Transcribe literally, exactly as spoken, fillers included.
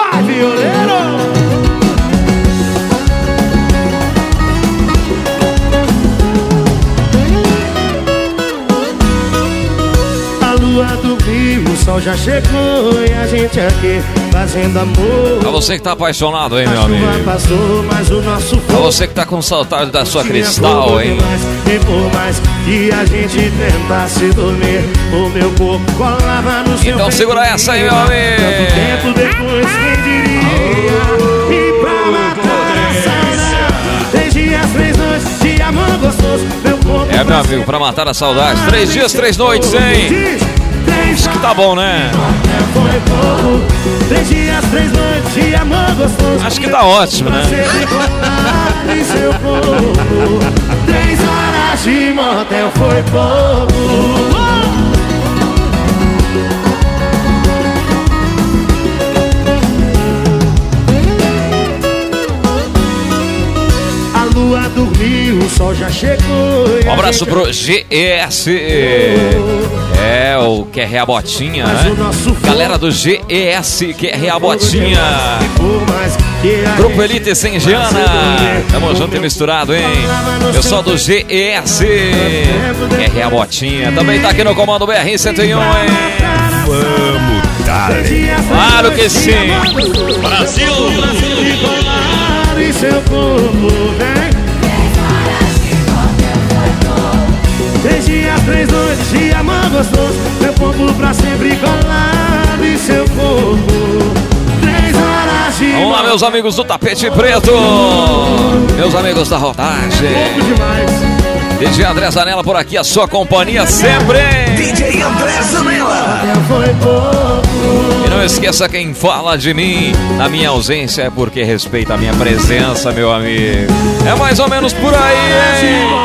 Vai, violeiro! O sol já chegou e a gente aqui fazendo amor. Pra você que tá apaixonado, hein, meu amigo? Passou, mas o nosso pra você que tá com saudade da sua Cristal, hein? E por mais que a gente tentasse dormir, o meu corpo colava no seu. Então segura essa aí, meu amigo. Tanto tempo depois, quem diria? E pra matar a saudade, três dias, três noites de amor gostoso. Meu corpo é, meu amigo, pra matar a saudade, três dias, três noites, hein? Acho que tá bom, né? Três dias, três noites de amor gostoso. Acho que tá ótimo, né? Três horas de motel foi pouco. A lua dormiu, o sol já chegou. Um abraço pro G E S. É, o Q R A Botinha, né? Galera do G E S, Q R A Botinha. Grupo Elite sem Giana. Tamo junto e misturado, hein? Pessoal do G E S, Q R A Botinha. Também tá aqui no comando B R cento e um, hein? Vamos, dale. Claro que sim. Brasil! Três dias, três noites de amor gostoso. Meu corpo pra sempre colado em seu corpo. Três horas de... Vamos lá, meus amigos do Tapete Preto. Meus amigos da rodagem. D J André Zanella por aqui, a sua companhia sempre. D J André Zanella. E não esqueça quem fala de mim na minha ausência é porque respeita a minha presença, meu amigo. É mais ou menos por aí, hein?